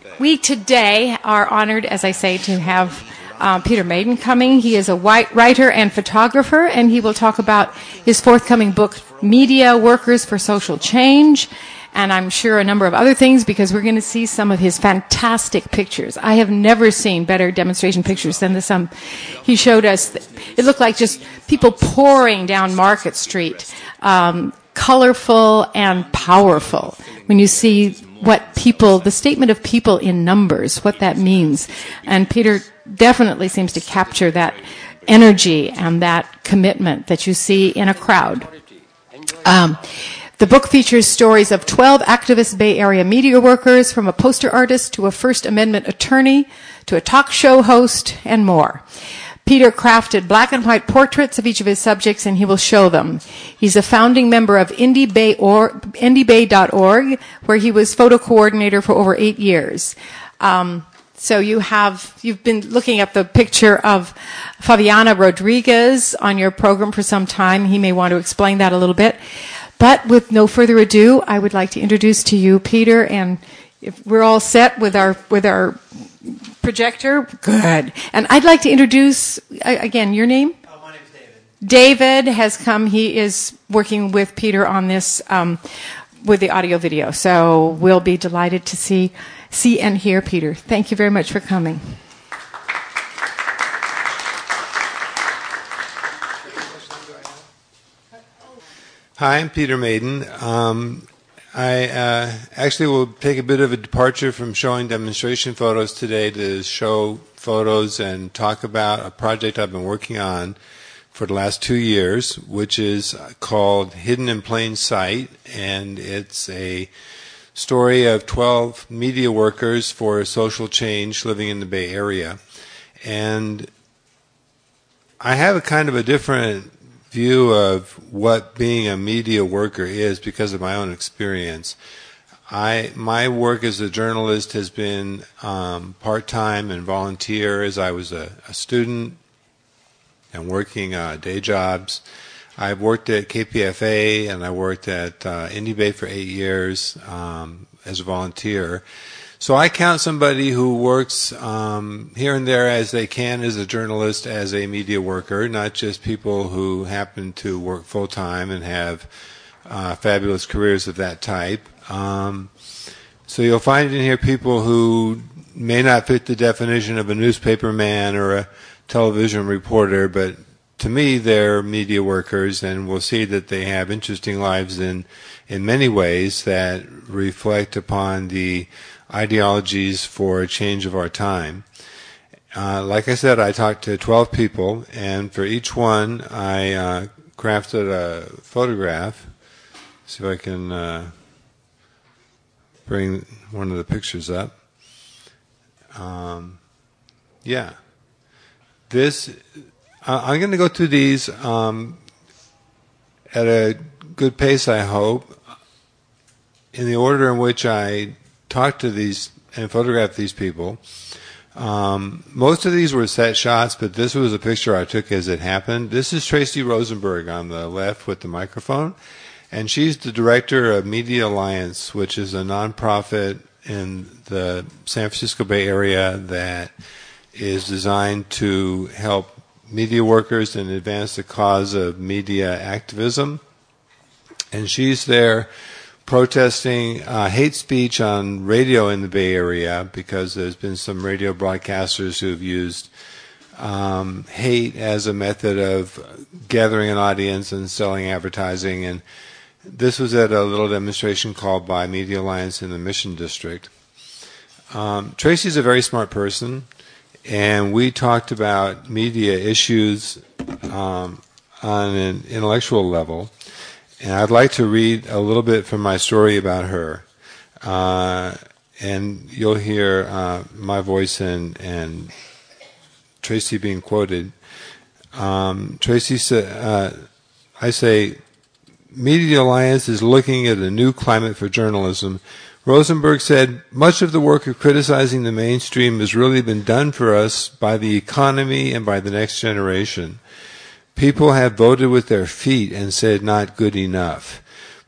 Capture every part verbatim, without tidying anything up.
We today are honored, as I say, to have uh, Peter Maiden coming. He is a white writer and photographer, and he will talk about his forthcoming book, Media Workers for Social Change, and I'm sure a number of other things, because we're going to see some of his fantastic pictures. I have never seen better demonstration pictures than this. Um, he showed us, it looked like just people pouring down Market Street, um, colorful and powerful. When you see what people, the statement of people in numbers, what that means. And Peter definitely seems to capture that energy and that commitment that you see in a crowd. Um, the book features stories of twelve activist Bay Area media workers, from a poster artist to a First Amendment attorney to a talk show host and more. Peter crafted black and white portraits of each of his subjects, and he will show them. He's a founding member of Indie Bay or, indie bay dot org, where he was photo coordinator for over eight years. Um, so you have, you've been looking at the picture of Fabiana Rodriguez on your program for some time. He may want to explain that a little bit. But with no further ado, I would like to introduce to you Peter, and if we're all set with our, with our projector, good. And I'd like to introduce, again, your name? Oh, my name is David. David has come. He is working with Peter on this, um, with the audio video. So we'll be delighted to see, see and hear Peter. Thank you very much for coming. Hi, I'm Peter Maiden. Um, I uh, actually will take a bit of a departure from showing demonstration photos today to show photos and talk about a project I've been working on for the last two years, which is called Hidden in Plain Sight, and it's a story of twelve media workers for social change living in the Bay Area. And I have a kind of a different view of what being a media worker is because of my own experience. I my work as a journalist has been um, part-time and volunteer as I was a, a student and working uh, day jobs. I've worked at K P F A and I worked at uh, Indie Bay for eight years um, as a volunteer. So I count somebody who works um, here and there as they can as a journalist, as a media worker, not just people who happen to work full-time and have uh, fabulous careers of that type. Um, so you'll find in here people who may not fit the definition of a newspaper man or a television reporter, but to me they're media workers, and we'll see that they have interesting lives in, in many ways that reflect upon the ideologies for a change of our time. Uh, like I said, I talked to twelve people, and for each one I uh, crafted a photograph. See if I can uh, bring one of the pictures up. Um, yeah. This, uh, I'm going to go through these um, at a good pace, I hope, in the order in which I talked to these and photographed these people. Um, most of these were set shots, but this was a picture I took as it happened. This is Tracy Rosenberg on the left with the microphone, and she's the director of Media Alliance, which is a nonprofit in the San Francisco Bay Area that is designed to help media workers and advance the cause of media activism. And she's there protesting uh, hate speech on radio in the Bay Area, because there's been some radio broadcasters who have used um, hate as a method of gathering an audience and selling advertising. And this was at a little demonstration called by Media Alliance in the Mission District. Um, Tracy's a very smart person, and we talked about media issues um, on an intellectual level. And I'd like to read a little bit from my story about her. Uh, and you'll hear uh, my voice and, and Tracy being quoted. Um, Tracy said, uh, I say, Media Alliance is looking at a new climate for journalism. Rosenberg said, much of the work of criticizing the mainstream has really been done for us by the economy and by the next generation. People have voted with their feet and said not good enough.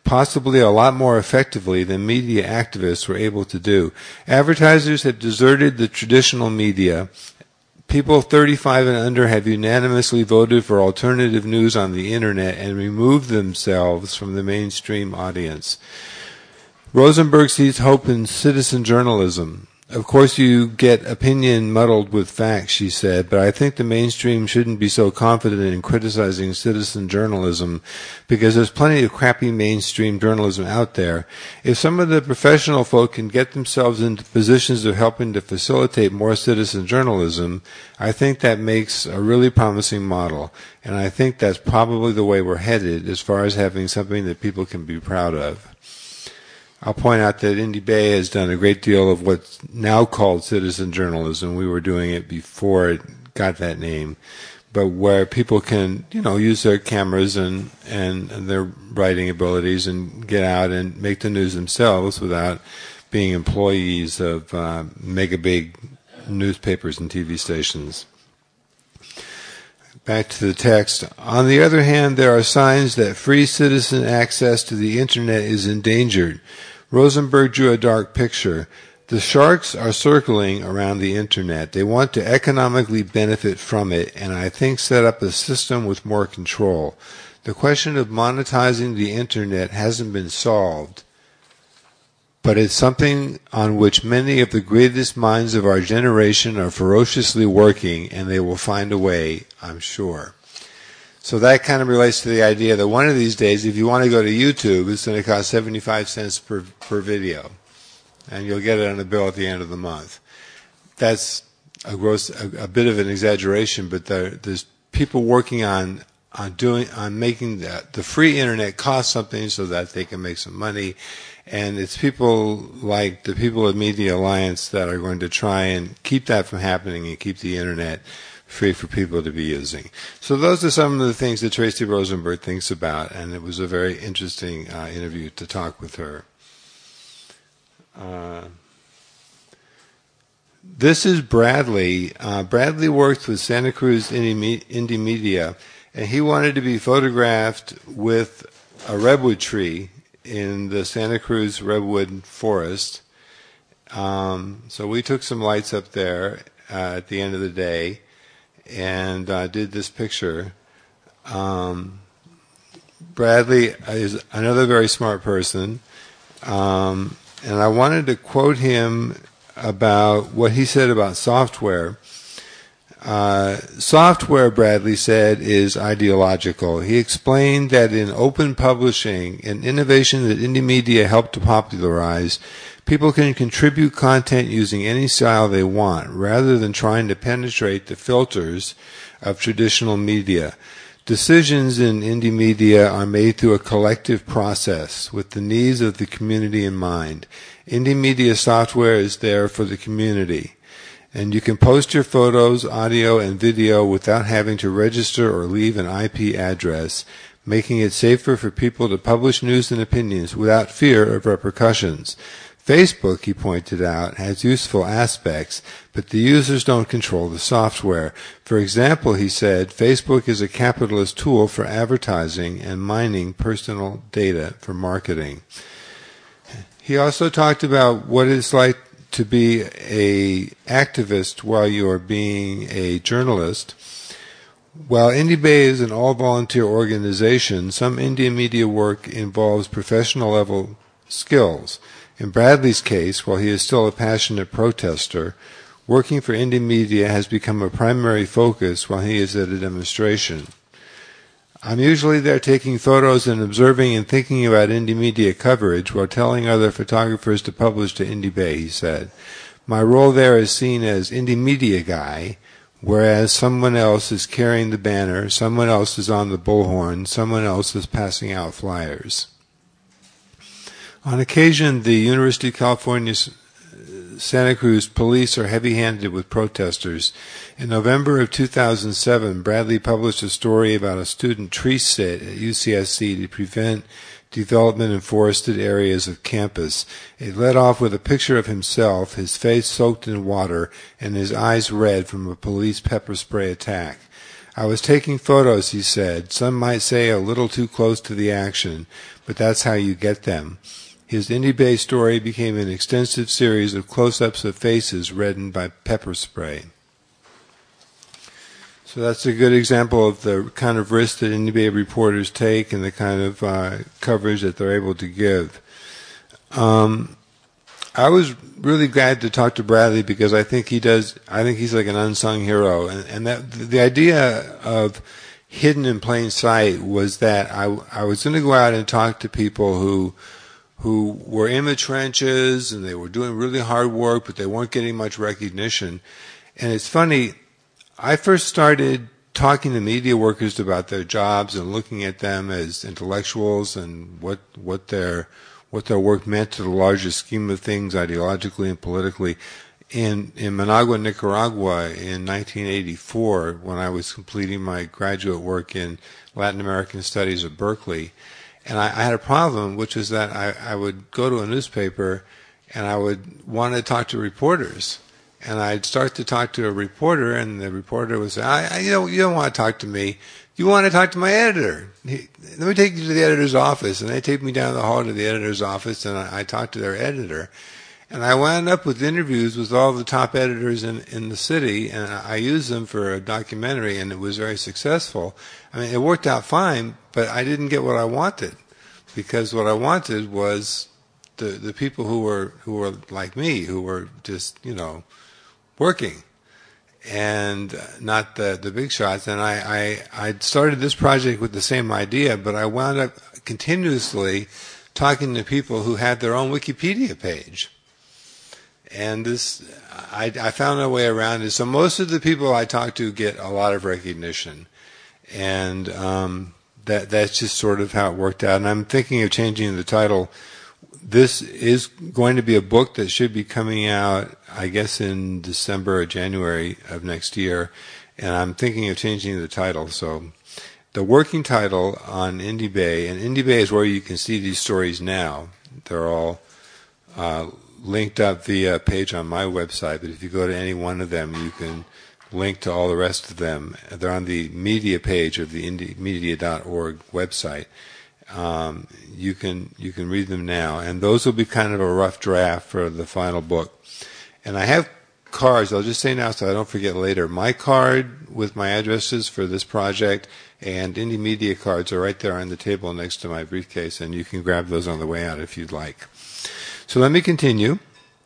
possibly a lot more effectively than media activists were able to do. Advertisers have deserted the traditional media. People thirty-five and under have unanimously voted for alternative news on the internet and removed themselves from the mainstream audience. Rosenberg sees hope in citizen journalism. Of course, you get opinion muddled with facts, she said, but I think the mainstream shouldn't be so confident in criticizing citizen journalism because there's plenty of crappy mainstream journalism out there. If some of the professional folk can get themselves into positions of helping to facilitate more citizen journalism, I think that makes a really promising model, and I think that's probably the way we're headed as far as having something that people can be proud of. I'll point out that Indy Bay has done a great deal of what's now called citizen journalism. We were doing it before it got that name, but where people can, you know, use their cameras and, and their writing abilities and get out and make the news themselves without being employees of uh, mega big newspapers and T V stations. Back to the text. On the other hand, there are signs that free citizen access to the internet is endangered. Rosenberg drew a dark picture. The sharks are circling around the internet. They want to economically benefit from it, and I think set up a system with more control. The question of monetizing the internet hasn't been solved, but it's something on which many of the greatest minds of our generation are ferociously working, and they will find a way, I'm sure. So that kind of relates to the idea that one of these days, if you want to go to YouTube, it's going to cost seventy-five cents per, per video, and you'll get it on a bill at the end of the month. That's a gross, a, a bit of an exaggeration, but there, there's people working on on doing on making the, the free internet cost something so that they can make some money. And it's people like the people at Media Alliance that are going to try and keep that from happening and keep the internet free for people to be using. So those are some of the things that Tracy Rosenberg thinks about, and it was a very interesting uh, interview to talk with her. Uh, this is Bradley. Uh, Bradley works with Santa Cruz Indie, Indie Media, and he wanted to be photographed with a redwood tree in the Santa Cruz redwood forest. Um, so we took some lights up there uh, at the end of the day and uh, did this picture. Um, Bradley is another very smart person, um, and I wanted to quote him about what he said about software. Uh, software, Bradley said, is ideological. He explained that in open publishing, an innovation that Indie Media helped to popularize, people can contribute content using any style they want, rather than trying to penetrate the filters of traditional media. Decisions in Indie Media are made through a collective process with the needs of the community in mind. Indie Media software is there for the community. And you can post your photos, audio, and video without having to register or leave an I P address, making it safer for people to publish news and opinions without fear of repercussions. Facebook, he pointed out, has useful aspects, but the users don't control the software. For example, he said, Facebook is a capitalist tool for advertising and mining personal data for marketing. He also talked about what it's like to be a activist while you are being a journalist. While Indie Bay is an all-volunteer organization, some Indie Media work involves professional level skills. In Bradley's case, while he is still a passionate protester, working for Indie Media has become a primary focus while he is at a demonstration. I'm usually there taking photos and observing and thinking about Indie Media coverage while telling other photographers to publish to Indie Bay, he said. My role there is seen as Indie Media guy, whereas someone else is carrying the banner, someone else is on the bullhorn, someone else is passing out flyers. On occasion, the University of California Santa Cruz police are heavy-handed with protesters. In November of two thousand seven, Bradley published a story about a student tree sit at U C S C to prevent development in forested areas of campus. It led off with a picture of himself, his face soaked in water and his eyes red from a police pepper spray attack. I was taking photos, he said. Some might say a little too close to the action, but that's how you get them. His Indie Bay story became an extensive series of close-ups of faces reddened by pepper spray. So that's a good example of the kind of risk that Indie Bay reporters take and the kind of uh, coverage that they're able to give. Um, I was really glad to talk to Bradley because I think he does. I think he's like an unsung hero, and, and that the idea of hidden in plain sight was that I, I was going to go out and talk to people who who were in the trenches and they were doing really hard work, but they weren't getting much recognition. And it's funny. I first started talking to media workers about their jobs and looking at them as intellectuals and what what their what their work meant to the larger scheme of things ideologically and politically in in Managua, Nicaragua in nineteen eighty-four when I was completing my graduate work in Latin American Studies at Berkeley. And I, I had a problem, which is that I, I would go to a newspaper and I would want to talk to reporters. And I'd start to talk to a reporter, and the reporter would say, I, I, you, don't, you don't want to talk to me. You want to talk to my editor. He, let me take you to the editor's office. And they take me down the hall to the editor's office, and I, I talk to their editor. And I wound up with interviews with all the top editors in, in the city, and I used them for a documentary, and it was very successful. I mean, it worked out fine, but I didn't get what I wanted, because what I wanted was the the people who were who were like me, who were just, you know, working, and not the the big shots. And I, I I started this project with the same idea, but I wound up continuously talking to people who had their own Wikipedia page. And this, I, I found a way around it. So most of the people I talk to get a lot of recognition, and um, that that's just sort of how it worked out. And I'm thinking of changing the title. This is going to be a book that should be coming out, I guess, in December or January of next year, and I'm thinking of changing the title. So the working title on Indie Bay, and Indie Bay is where you can see these stories now. They're all uh, linked up via a page on my website, but if you go to any one of them, you can link to all the rest of them. They're on the media page of the indie media dot org website. Um, you can you can read them now, and those will be kind of a rough draft for the final book. And I have cards. I'll just say now so I don't forget later. My card with my addresses for this project and Indie Media cards are right there on the table next to my briefcase, and you can grab those on the way out if you'd like. So let me continue.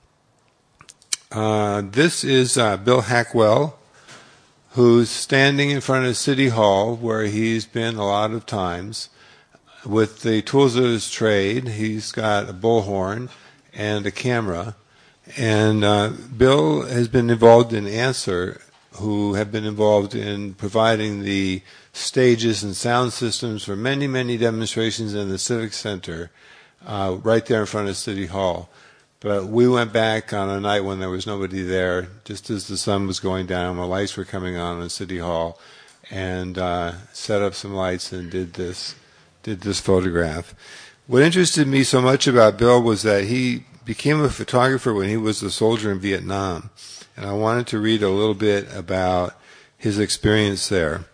Uh, this is uh, Bill Hackwell, who's standing in front of City Hall, where he's been a lot of times, with the tools of his trade. He's got a bullhorn and a camera. And uh, Bill has been involved in Answer, who have been involved in providing the stages and sound systems for many, many demonstrations in the Civic Center, uh, right there in front of City Hall. But we went back on a night when there was nobody there, just as the sun was going down, when lights were coming on in City Hall, and uh, set up some lights and did this, did this photograph. What interested me so much about Bill was that he became a photographer when he was a soldier in Vietnam, and I wanted to read a little bit about his experience there.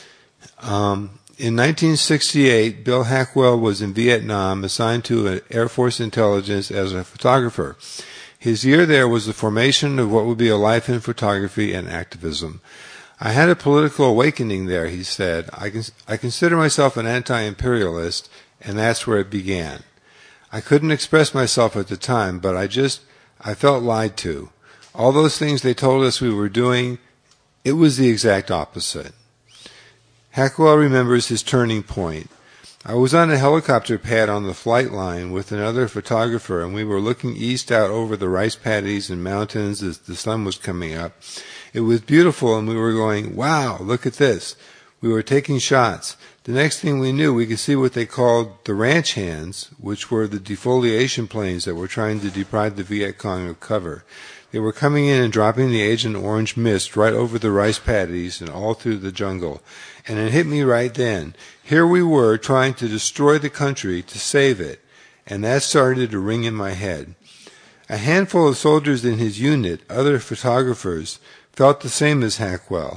Um, in nineteen sixty-eight, Bill Hackwell was in Vietnam, assigned to an Air Force Intelligence as a photographer. His year there was the formation of what would be a life in photography and activism. I had a political awakening there, he said. I, cons- I consider myself an anti-imperialist, and that's where it began. I couldn't express myself at the time, but I just, I felt lied to. All those things they told us we were doing, it was the exact opposite. Hackwell remembers his turning point. I was on a helicopter pad on the flight line with another photographer, and we were looking east out over the rice paddies and mountains as the sun was coming up. It was beautiful, and we were going, wow, look at this. We were taking shots. The next thing we knew, we could see what they called the ranch hands, which were the defoliation planes that were trying to deprive the Viet Cong of cover. They were coming in and dropping the Agent Orange mist right over the rice paddies and all through the jungle. And it hit me right then. Here we were trying to destroy the country to save it, and that started to ring in my head. A handful of soldiers in his unit, other photographers, felt the same as Hackwell,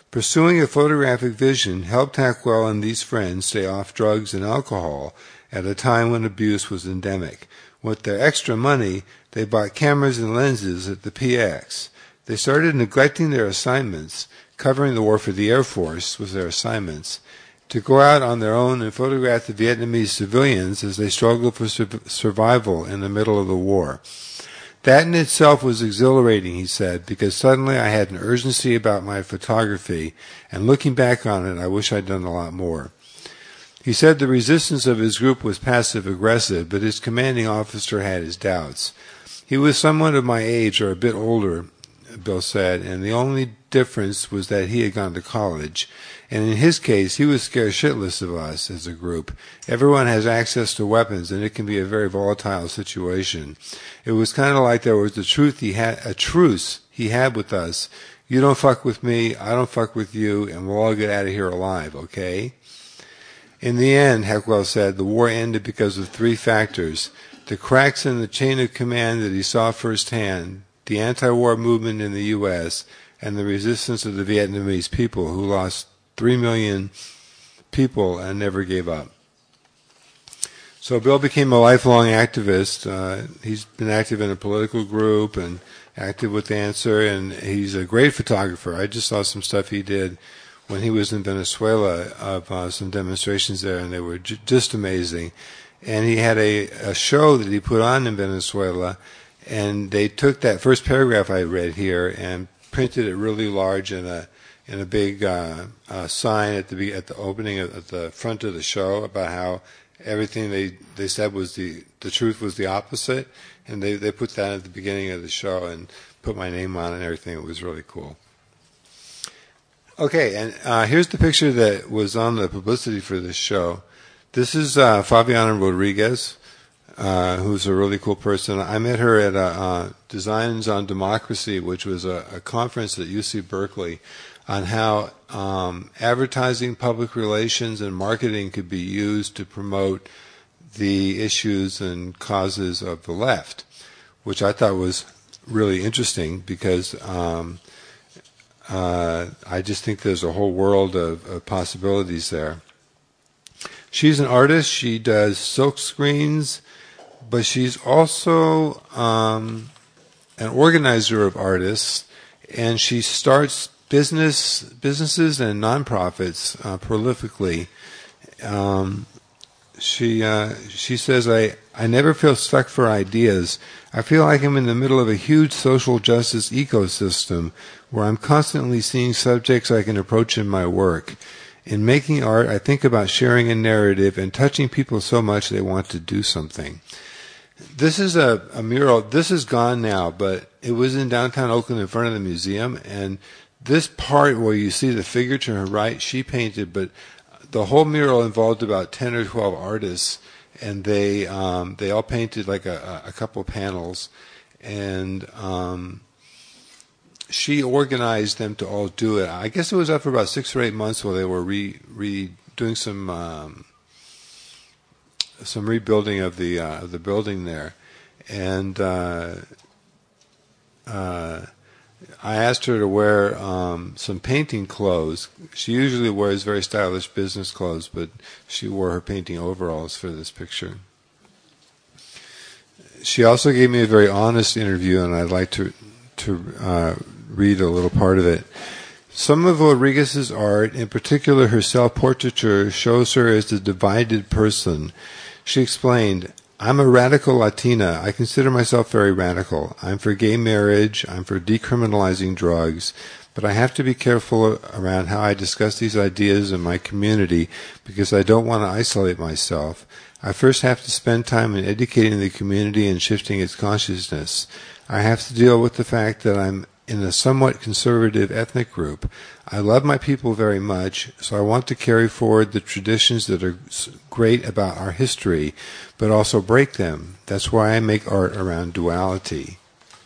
Pursuing a photographic vision helped Hackwell and these friends stay off drugs and alcohol at a time when abuse was endemic. With their extra money, they bought cameras and lenses at the P X. They started neglecting their assignments, covering the war for the Air Force was their assignments, to go out on their own and photograph the Vietnamese civilians as they struggled for sur- survival in the middle of the war. That in itself was exhilarating, he said, because suddenly I had an urgency about my photography, and looking back on it, I wish I'd done a lot more. He said the resistance of his group was passive-aggressive, but his commanding officer had his doubts. He was someone of my age or a bit older, Bill said, and the only difference was that he had gone to college. And in his case, he was scared shitless of us as a group. Everyone has access to weapons, and it can be a very volatile situation. It was kind of like there was a truth he had, a truce he had with us. You don't fuck with me, I don't fuck with you, and we'll all get out of here alive, okay? In the end, Heckwell said, the war ended because of three factors: the cracks in the chain of command that he saw firsthand, the anti-war movement in the U S, and the resistance of the Vietnamese people, who lost three million people and never gave up. So Bill became a lifelong activist. Uh, he's been active in a political group and active with Answer, and he's a great photographer. I just saw some stuff he did when he was in Venezuela of uh, some demonstrations there, and they were j- just amazing. And he had a, a show that he put on in Venezuela, and they took that first paragraph I read here and printed it really large in a in a big uh, uh, sign at the at the opening of, at the front of the show about how everything they, they said was the the truth was the opposite, and they they put that at the beginning of the show and put my name on it and everything. It was really cool. Okay, and uh, here's the picture that was on the publicity for this show. This is uh, Fabiana Rodriguez, uh, who's a really cool person. I met her at a, uh, Designs on Democracy, which was a, a conference at U C Berkeley on how um, advertising, public relations, and marketing could be used to promote the issues and causes of the left, which I thought was really interesting because um, uh, I just think there's a whole world of, of possibilities there. She's an artist. She does silk screens, but she's also um, an organizer of artists, and she starts business businesses and nonprofits uh, prolifically. Um, she uh, she says, I, I never feel stuck for ideas. I feel like I'm in the middle of a huge social justice ecosystem where I'm constantly seeing subjects I can approach in my work. In making art, I think about sharing a narrative and touching people so much they want to do something. This is a, a mural. This is gone now, but it was in downtown Oakland in front of the museum, and this part where you see the figure to her right, she painted, but the whole mural involved about ten or twelve artists, and they um, they all painted like a, a couple of panels, and um, she organized them to all do it. I guess it was up for about six or eight months while they were re, re doing some um, some rebuilding of the uh, of the building there, and uh, uh, I asked her to wear um, some painting clothes. She usually wears very stylish business clothes, but she wore her painting overalls for this picture. She also gave me a very honest interview, and I'd like to to uh, read a little part of it. Some of Rodriguez's art, in particular her self-portraiture, shows her as a divided person. She explained, I'm a radical Latina. I consider myself very radical. I'm for gay marriage. I'm for decriminalizing drugs. But I have to be careful around how I discuss these ideas in my community because I don't want to isolate myself. I first have to spend time in educating the community and shifting its consciousness. I have to deal with the fact that I'm in a somewhat conservative ethnic group. I love my people very much, so I want to carry forward the traditions that are great about our history, but also break them. That's why I make art around duality.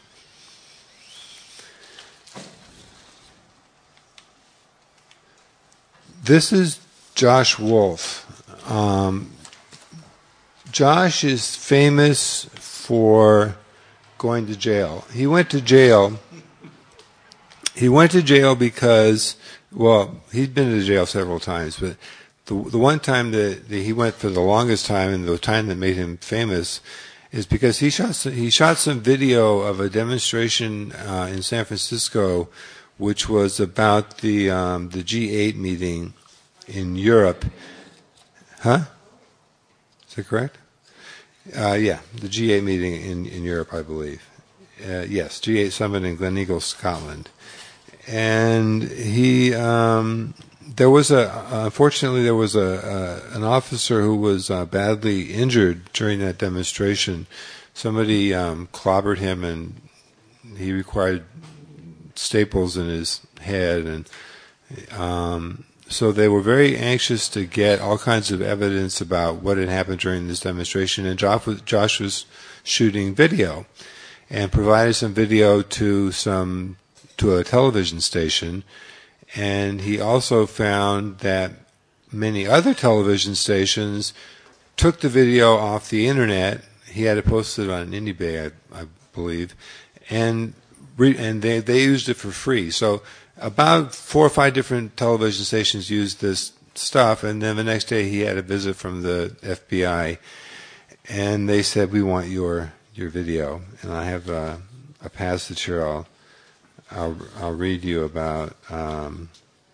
This is Josh Wolf. Um, Josh is famous for going to jail. He went to jail. He went to jail because Well, he'd been to jail several times, but the the one time that, that he went for the longest time, and the time that made him famous, is because he shot some, he shot some video of a demonstration uh, in San Francisco, which was about the um, the G eight meeting in Europe. Huh? Is that correct? Uh, yeah, the G eight meeting in, in Europe, I believe. Uh, yes, G eight summit in Gleneagles, Scotland. And he, um, there was a, unfortunately, there was a, a an officer who was uh, badly injured during that demonstration. Somebody um, clobbered him, and he required staples in his head, and um, so they were very anxious to get all kinds of evidence about what had happened during this demonstration. And Josh was, Josh was shooting video, and provided some video to some to a television station. And he also found that many other television stations took the video off the internet. He had it posted on IndieBay, I, I believe, and re- and they they used it for free. So about four or five different television stations used this stuff, and then the next day he had a visit from the F B I, and they said, "We want your your video." And I have a, a passage here. I'll I'll, I'll read you about um,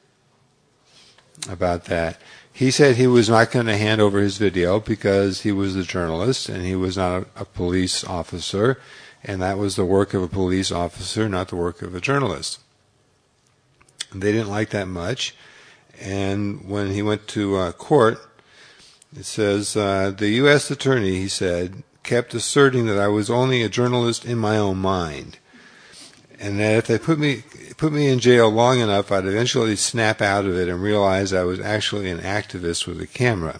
about that. He said he was not going to hand over his video because he was a journalist and he was not a, a police officer, and that was the work of a police officer, not the work of a journalist. And they didn't like that much, and when he went to uh, court, it says, uh, the U S attorney, he said, kept asserting that I was only a journalist in my own mind, and that if they put me put me in jail long enough, I'd eventually snap out of it and realize I was actually an activist with a camera.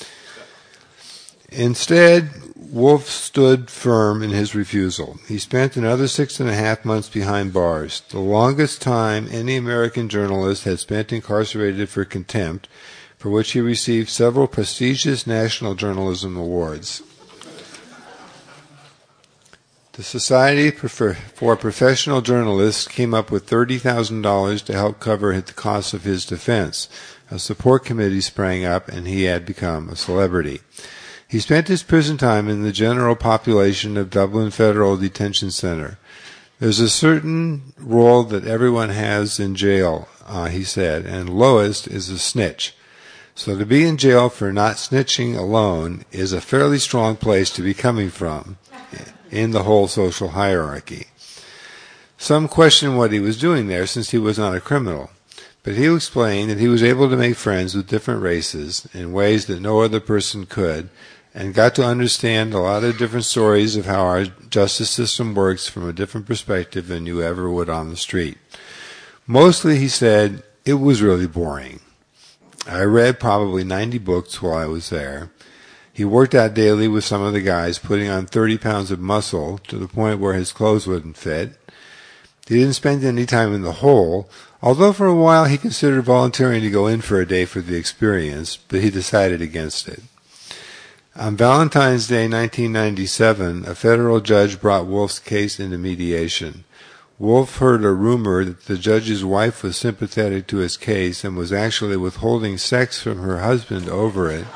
Instead, Wolf stood firm in his refusal. He spent another six and a half months behind bars, the longest time any American journalist had spent incarcerated for contempt, for which he received several prestigious national journalism awards. The Society for Professional Journalists came up with thirty thousand dollars to help cover the costs of his defense. A support committee sprang up, and he had become a celebrity. He spent his prison time in the general population of Dublin Federal Detention Center. There's a certain role that everyone has in jail, uh, he said, and lowest is a snitch. So to be in jail for not snitching alone is a fairly strong place to be coming from in the whole social hierarchy. Some questioned what he was doing there, since he was not a criminal, but he explained that he was able to make friends with different races in ways that no other person could, and got to understand a lot of different stories of how our justice system works from a different perspective than you ever would on the street. Mostly, he said, it was really boring. I read probably ninety books while I was there. He worked out daily with some of the guys, putting on thirty pounds of muscle to the point where his clothes wouldn't fit. He didn't spend any time in the hole, although for a while he considered volunteering to go in for a day for the experience, but he decided against it. On Valentine's Day nineteen ninety-seven, a federal judge brought Wolf's case into mediation. Wolf heard a rumor that the judge's wife was sympathetic to his case and was actually withholding sex from her husband over it.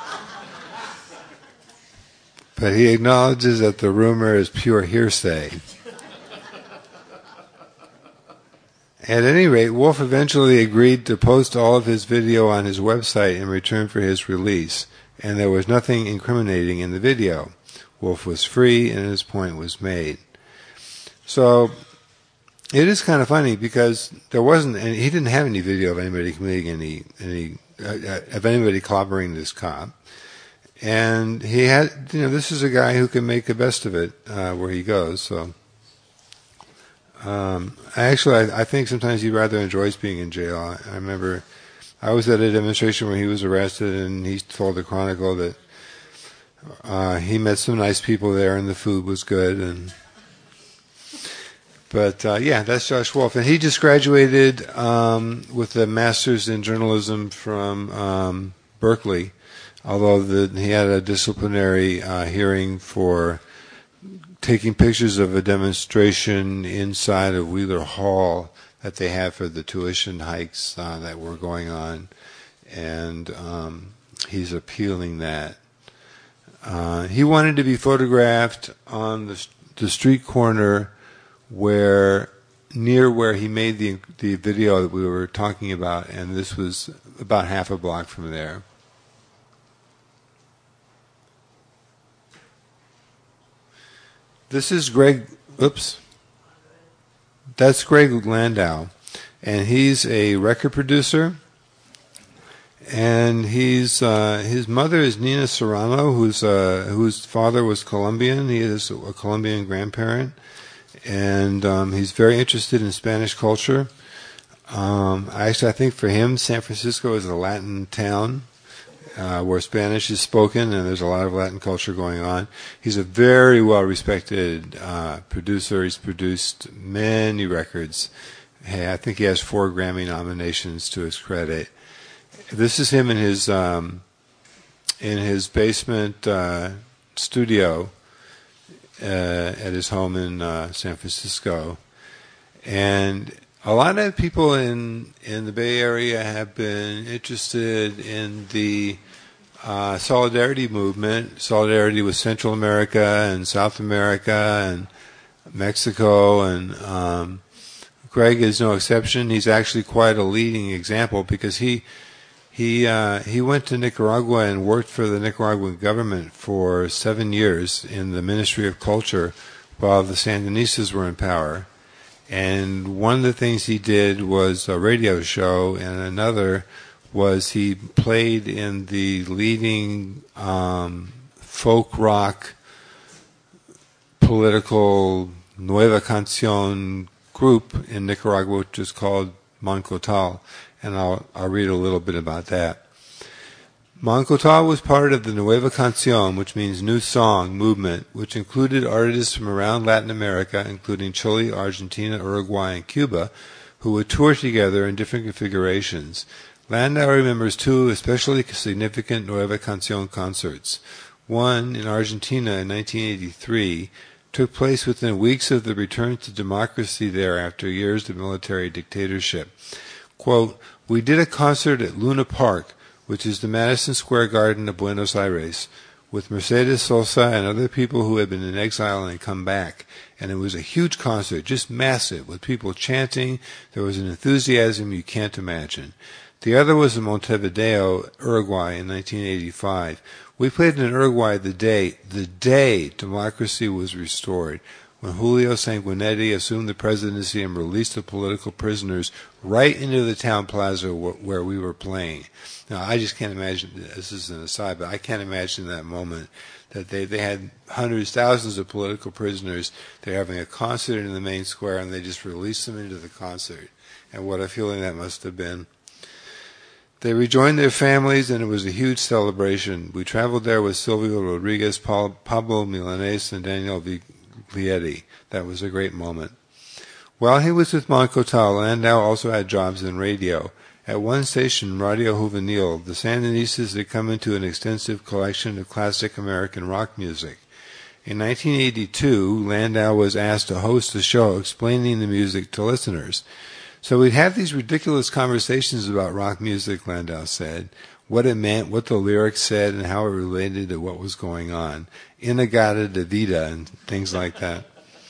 But he acknowledges that the rumor is pure hearsay. At any rate, Wolf eventually agreed to post all of his video on his website in return for his release, and there was nothing incriminating in the video. Wolf was free, and his point was made. So it is kind of funny because there wasn't any, he didn't have any video of anybody committing any any uh, of anybody clobbering this cop. And he had, you know, this is a guy who can make the best of it uh, where he goes. So, um, actually, I, I think sometimes he rather enjoys being in jail. I, I remember I was at a demonstration where he was arrested, and he told the Chronicle that uh, he met some nice people there, and the food was good. And but uh, yeah, that's Josh Wolf, and he just graduated um, with a master's in journalism from um, Berkeley. Although the, he had a disciplinary uh, hearing for taking pictures of a demonstration inside of Wheeler Hall. that they have for the tuition hikes uh, that were going on, and um, he's appealing that. Uh, he wanted to be photographed on the, the street corner where, near where he made the the video that we were talking about, and this was about half a block from there. This is Greg, oops, that's Greg Landau, and he's a record producer, and he's uh, his mother is Nina Serrano, who's uh, whose father was Colombian. He is a Colombian grandparent, and um, he's very interested in Spanish culture. Um, actually, I think for him, San Francisco is a Latin town. Uh, where Spanish is spoken, and there's a lot of Latin culture going on. He's a very well-respected uh, producer. He's produced many records. Hey, I think he has four Grammy nominations to his credit. This is him in his um, in his basement uh, studio uh, at his home in uh, San Francisco, and a lot of people in in the Bay Area have been interested in the uh, solidarity movement, solidarity with Central America and South America and Mexico, and um, Greg is no exception. He's actually quite a leading example because he he uh, he went to Nicaragua and worked for the Nicaraguan government for seven years in the Ministry of Culture while the Sandinistas were in power. And one of the things he did was a radio show, and another was he played in the leading um, folk rock political Nueva Canción group in Nicaragua, which is called Moncotal, and I'll, I'll read a little bit about that. Moncotal was part of the Nueva Canción, which means new song, movement, which included artists from around Latin America, including Chile, Argentina, Uruguay, and Cuba, who would tour together in different configurations. Landau remembers two especially significant Nueva Canción concerts. One, in Argentina in nineteen eighty-three, took place within weeks of the return to democracy there after years of military dictatorship. Quote, "We did a concert at Luna Park, which is the Madison Square Garden of Buenos Aires, with Mercedes Sosa and other people who had been in exile and had come back. And it was a huge concert, just massive, with people chanting. There was an enthusiasm you can't imagine. The other was in Montevideo, Uruguay, in nineteen eighty-five. We played in Uruguay the day, the day democracy was restored, when Julio Sanguinetti assumed the presidency and released the political prisoners right into the town plaza where we were playing." Now, I just can't imagine, this is an aside, but I can't imagine that moment that they, they had hundreds, thousands of political prisoners. They're having a concert in the main square, and they just released them into the concert. And what a feeling that must have been. They rejoined their families, and it was a huge celebration. We traveled there with Silvio Rodriguez, Paul, Pablo Milanés, and Daniel Viglietti. That was a great moment. While he was with Moncotal, Landau also had jobs in radio. At one station, Radio Juvenil, the Sandinistas had come into an extensive collection of classic American rock music. In nineteen eighty-two, Landau was asked to host a show explaining the music to listeners. So we'd have these ridiculous conversations about rock music, Landau said, what it meant, what the lyrics said, and how it related to what was going on. Inagata de vida and things like that.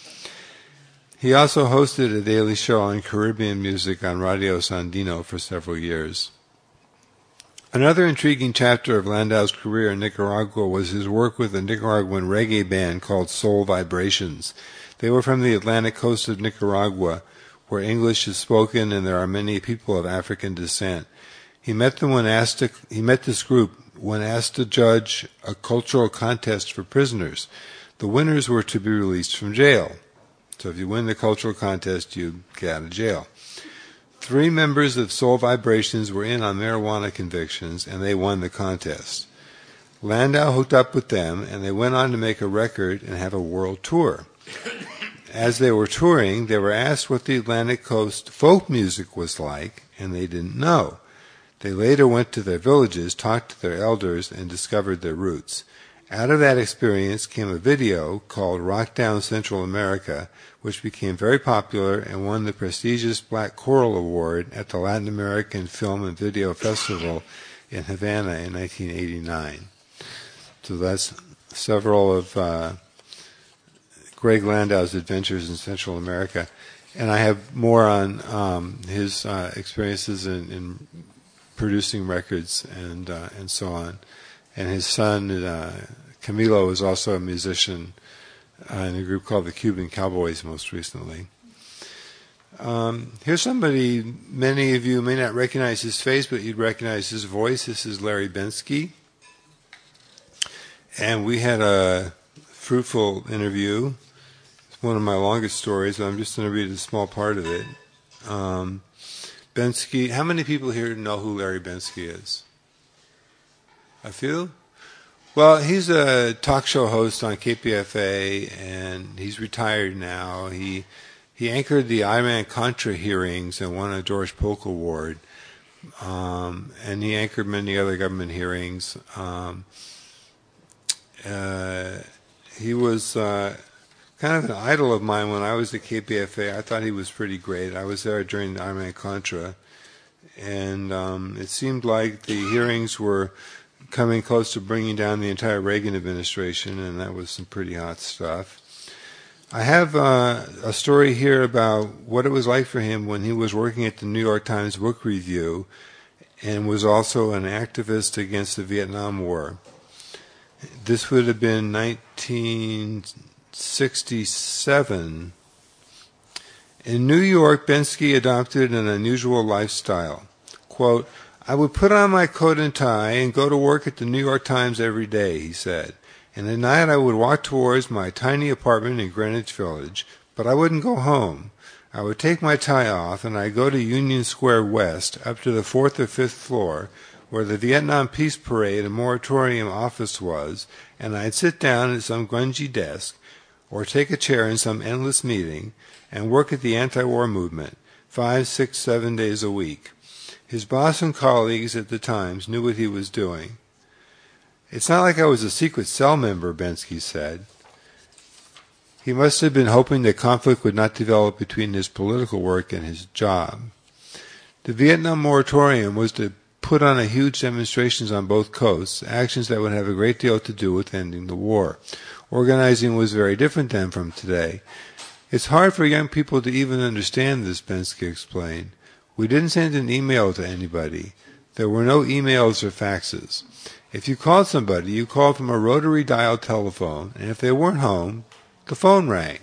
He also hosted a daily show on Caribbean music on Radio Sandino for several years. Another intriguing chapter of Landau's career in Nicaragua was his work with a Nicaraguan reggae band called Soul Vibrations. They were from the Atlantic coast of Nicaragua, where English is spoken and there are many people of African descent. He met them when asked to, he met this group when asked to judge a cultural contest for prisoners. The winners were to be released from jail. So if you win the cultural contest, you get out of jail. Three members of Soul Vibrations were in on marijuana convictions, and they won the contest. Landau hooked up with them, and they went on to make a record and have a world tour. As they were touring, they were asked what the Atlantic Coast folk music was like, and they didn't know. They later went to their villages, talked to their elders, and discovered their roots. Out of that experience came a video called Rock Down Central America, which became very popular and won the prestigious Black Coral Award at the Latin American Film and Video Festival in Havana in nineteen eighty-nine. So that's several of uh, Greg Landau's adventures in Central America. And I have more on um, his uh, experiences in, in producing records and uh, and so on. And his son, uh, Camilo, is also a musician uh, in a group called the Cuban Cowboys most recently. Um, here's somebody many of you may not recognize his face, but you'd recognize his voice. This is Larry Bensky. And we had a fruitful interview. It's one of my longest stories, but I'm just going to read a small part of it. Um, Bensky, how many people here know who Larry Bensky is? A few? Well, he's a talk show host on K P F A, and he's retired now. He he anchored the Iran-Contra hearings and won a George Polk Award, um, and he anchored many other government hearings. Um, uh, he was uh, kind of an idol of mine when I was at K P F A. I thought he was pretty great. I was there during the Iran-Contra, and um, it seemed like the hearings were coming close to bringing down the entire Reagan administration, and that was some pretty hot stuff. I have uh, a story here about what it was like for him when he was working at the New York Times Book Review and was also an activist against the Vietnam War. This would have been nineteen sixty-seven. In New York, Bensky adopted an unusual lifestyle. Quote, "I would put on my coat and tie and go to work at the New York Times every day," he said. "And at night I would walk towards my tiny apartment in Greenwich Village, but I wouldn't go home. I would take my tie off and I'd go to Union Square West, up to the fourth or fifth floor, where the Vietnam Peace Parade and Moratorium office was, and I'd sit down at some grungy desk or take a chair in some endless meeting and work at the anti-war movement, five, six, seven days a week." His boss and colleagues at the Times knew what he was doing. "It's not like I was a secret cell member," Bensky said. He must have been hoping that conflict would not develop between his political work and his job. The Vietnam moratorium was to put on a huge demonstrations on both coasts, actions that would have a great deal to do with ending the war. Organizing was very different then from today. "It's hard for young people to even understand this," Bensky explained. "We didn't send an email to anybody. There were no emails or faxes. If you called somebody, you called from a rotary dial telephone, and if they weren't home, the phone rang.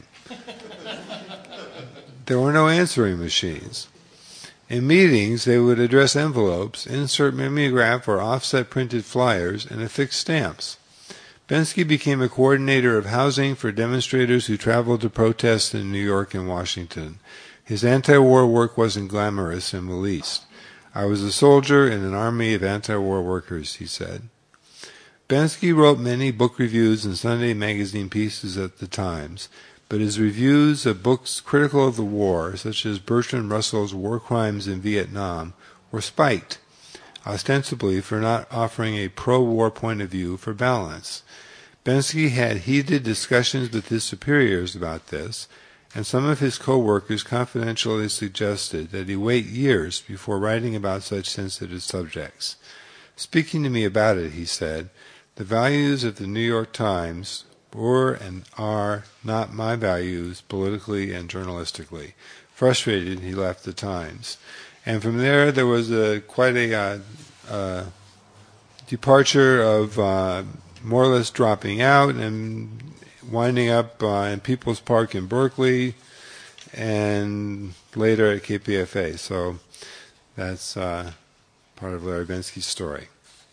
There were no answering machines. In meetings, they would address envelopes, insert mimeograph or offset printed flyers, and affix stamps." Bensky became a coordinator of housing for demonstrators who traveled to protest in New York and Washington. His anti-war work wasn't glamorous in the least. "I was a soldier in an army of anti-war workers," he said. Bensky wrote many book reviews and Sunday magazine pieces at the Times, but his reviews of books critical of the war, such as Bertrand Russell's War Crimes in Vietnam, were spiked, ostensibly for not offering a pro-war point of view for balance. Bensky had heated discussions with his superiors about this, and some of his co-workers confidentially suggested that he wait years before writing about such sensitive subjects. "Speaking to me about it," he said, "the values of the New York Times were and are not my values politically and journalistically." Frustrated, he left the Times. And from there, there was a, quite a uh, uh, departure of uh, more or less dropping out and winding up uh, in People's Park in Berkeley, and later at K P F A. So that's uh, part of Larry Bensky's story.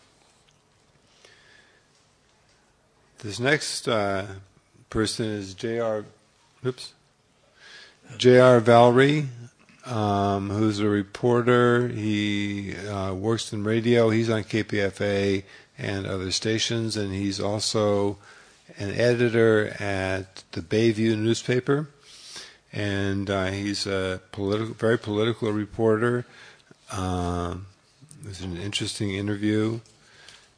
This next uh, person is J R Oops, J R Valerie, um, who's a reporter. He uh, works in radio. He's on K P F A and other stations, and he's also an editor at the Bayview newspaper, and uh, he's a political, very political reporter. Um, it was an interesting interview.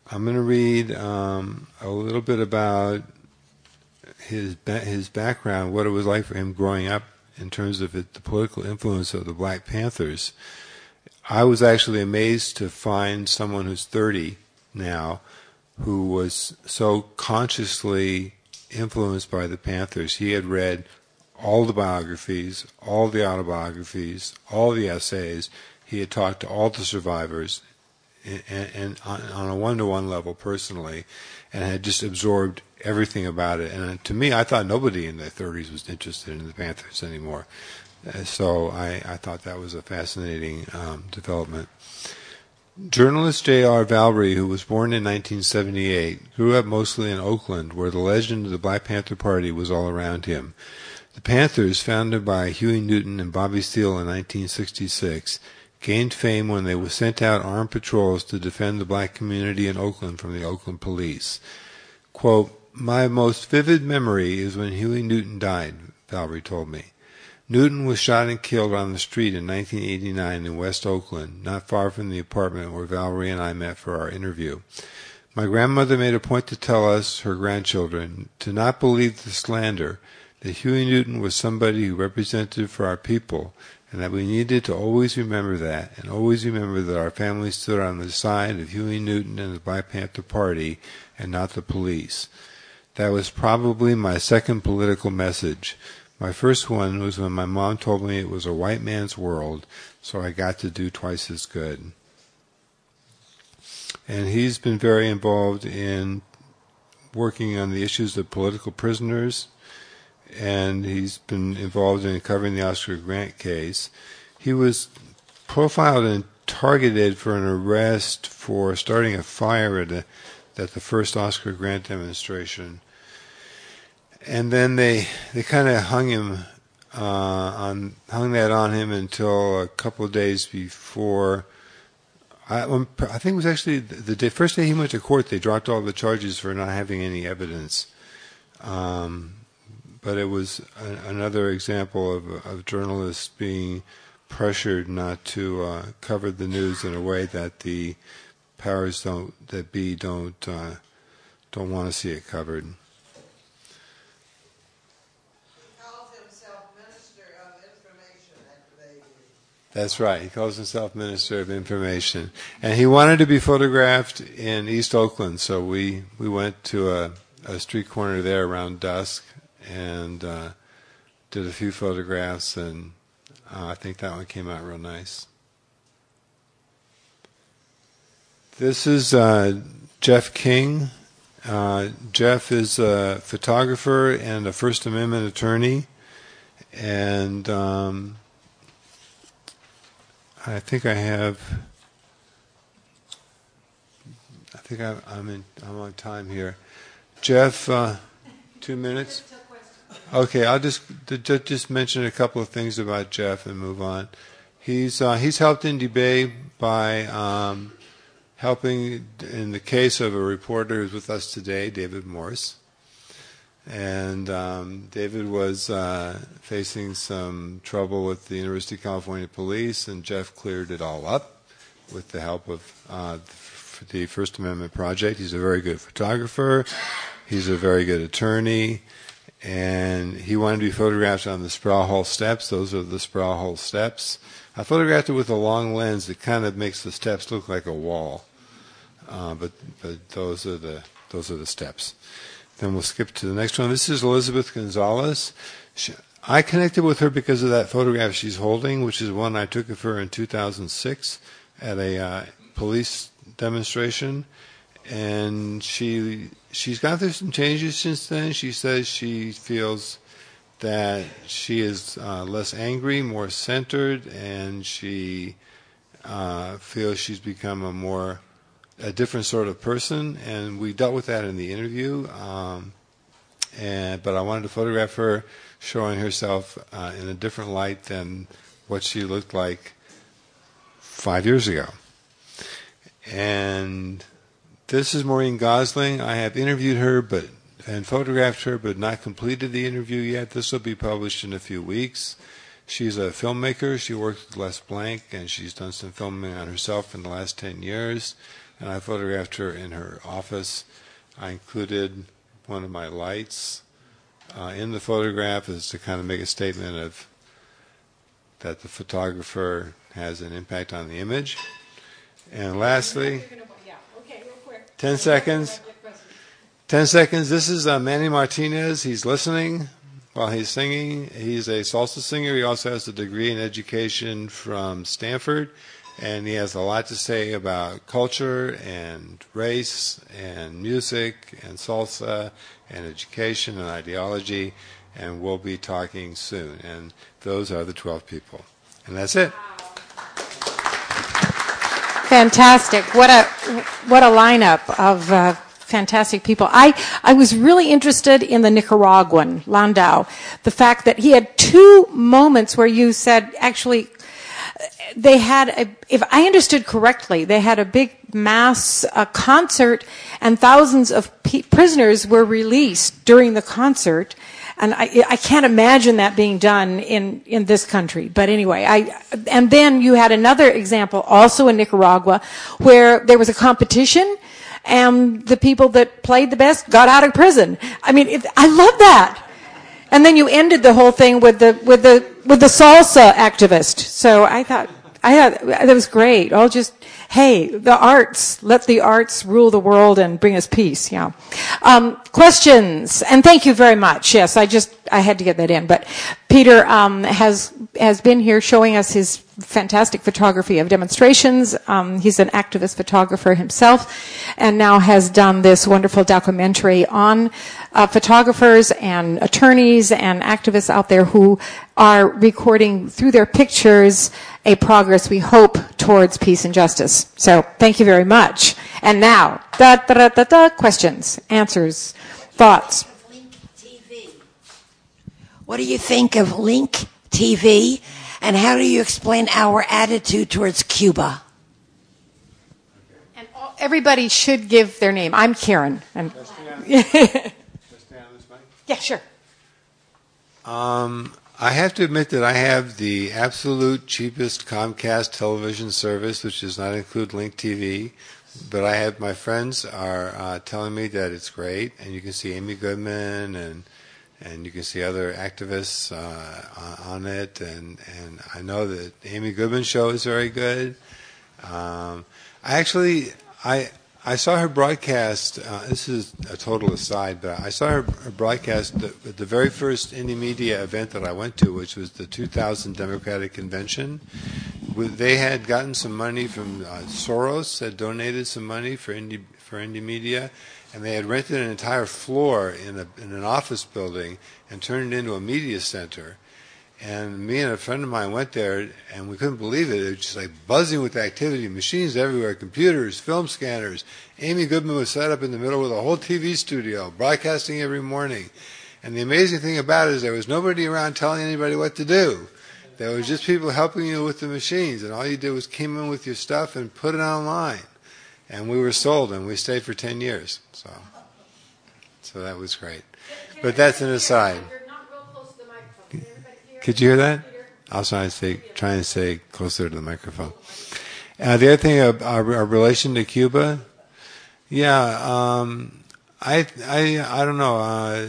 I'm going to read um, a little bit about his ba- his background, what it was like for him growing up in terms of it, the political influence of the Black Panthers. I was actually amazed to find someone who's thirty now who was so consciously influenced by the Panthers. He had read all the biographies, all the autobiographies, all the essays. He had talked to all the survivors and, and on a one-to-one level personally, and had just absorbed everything about it. And to me, I thought nobody in their thirties was interested in the Panthers anymore. Uh, so I, I thought that was a fascinating um, development. Journalist J R Valerie, who was born in nineteen seventy-eight, grew up mostly in Oakland, where the legend of the Black Panther Party was all around him. The Panthers, founded by Huey Newton and Bobby Seale in nineteen sixty-six, gained fame when they were sent out armed patrols to defend the black community in Oakland from the Oakland police. Quote, "My most vivid memory is when Huey Newton died," Valerie told me. Newton was shot and killed on the street in nineteen eighty-nine in West Oakland, not far from the apartment where Valerie and I met for our interview. My grandmother made a point to tell us, her grandchildren, to not believe the slander, that Huey Newton was somebody who represented for our people, and that we needed to always remember that, and always remember that our family stood on the side of Huey Newton and the Black Panther Party, and not the police. That was probably my second political message. My first one was when my mom told me it was a white man's world, so I got to do twice as good. And he's been very involved in working on the issues of political prisoners, and he's been involved in covering the Oscar Grant case. He was profiled and targeted for an arrest for starting a fire at, a, at the first Oscar Grant demonstration. And then they they kind of hung him uh, on hung that on him until a couple of days before. I, I think it was actually the day, first day he went to court. They dropped all the charges for not having any evidence. Um, but it was a, another example of, of journalists being pressured not to uh, cover the news in a way that the powers don't that be don't uh, don't want to see it covered. That's right. He calls himself Minister of Information. And he wanted to be photographed in East Oakland, so we, we went to a, a street corner there around dusk and uh, did a few photographs, and uh, I think that one came out real nice. This is uh, Jeff King. Uh, Jeff is a photographer and a First Amendment attorney, and um, I think I have. I think I, I'm in. I'm on time here. Jeff, uh, two minutes. Okay, I'll just just mention a couple of things about Jeff and move on. He's uh, he's helped Indy Bay by um, helping in the case of a reporter who's with us today, David Morse. And um, David was uh, facing some trouble with the University of California police, and Jeff cleared it all up with the help of uh, the First Amendment Project. He's a very good photographer. He's a very good attorney. And he wanted to be photographed on the Sproul Hall steps. Those are the Sproul Hall steps. I photographed it with a long lens that kind of makes the steps look like a wall. Uh, but but those are the those are the steps. Then we'll skip to the next one. This is Elizabeth Gonzalez. She, I connected with her because of that photograph she's holding, which is one I took of her in two thousand six at a uh, police demonstration. And she she's gone through some changes since then. She says she feels that she is uh, less angry, more centered, and she uh, feels she's become a more a different sort of person, and we dealt with that in the interview. Um, and but I wanted to photograph her showing herself uh, in a different light than what she looked like five years ago. And this is Maureen Gosling. I have interviewed her, but and photographed her, but not completed the interview yet. This will be published in a few weeks. She's a filmmaker. She works with Les Blank, and she's done some filming on herself in the last ten years. and I photographed her in her office. I included one of my lights uh, in the photograph as to kind of make a statement of that the photographer has an impact on the image. And lastly, ten seconds. Ten seconds. This is uh, Manny Martinez. He's listening while he's singing. He's a salsa singer. He also has a degree in education from Stanford, and he has a lot to say about culture and race and music and salsa and education and ideology, and we'll be talking soon. And those are the twelve people. And that's it. Fantastic. What a what a lineup of uh, fantastic people. I, I was really interested in the Nicaraguan, Landau. The fact that he had two moments where you said, actually, they had, a, if I understood correctly, they had a big mass uh, concert and thousands of pe- prisoners were released during the concert. And I, I can't imagine that being done in, in this country. But anyway, I, and then you had another example also in Nicaragua where there was a competition and the people that played the best got out of prison. I mean, it, I love that. And then you ended the whole thing with the, with the, with the salsa activist. So I thought, I thought that was great. I'll just, hey, the arts, let the arts rule the world and bring us peace. Yeah. Um, questions? And thank you very much. Yes, I just, I had to get that in. But Peter um, has has been here showing us his fantastic photography of demonstrations. Um, he's an activist photographer himself, and now has done this wonderful documentary on uh, photographers and attorneys and activists out there who are recording through their pictures a progress we hope towards peace and justice. So thank you very much. And now, da da da da, questions, answers, thoughts. Link T V. What do you think of Link T V, and how do you explain our attitude towards Cuba? And all, everybody should give their name. I'm Karen. And yeah, sure. Um, I have to admit that I have the absolute cheapest Comcast television service, which does not include Link T V. But I have my friends are uh, telling me that it's great, and you can see Amy Goodman and and you can see other activists uh, on it, and and I know that Amy Goodman's show is very good. Um, I actually I I saw her broadcast. Uh, this is a total aside, but I saw her, her broadcast at the very first Indie Media event that I went to, which was the two thousand Democratic Convention. They had gotten some money from uh, Soros, had donated some money for Indie for Indie Media, and they had rented an entire floor in a in an office building and turned it into a media center. And me and a friend of mine went there, and we couldn't believe it. It was just like buzzing with activity, machines everywhere, computers, film scanners. Amy Goodman was set up in the middle with a whole T V studio, broadcasting every morning. And the amazing thing about it is there was nobody around telling anybody what to do. There was just people helping you with the machines, and all you did was came in with your stuff and put it online. And we were sold, and we stayed for ten years. So, so that was great. But that's an aside. Could you hear that? I was trying to stay, trying to stay closer to the microphone. Uh, the other thing, uh, our, our relation to Cuba, yeah, um, I, I, I don't know. Uh,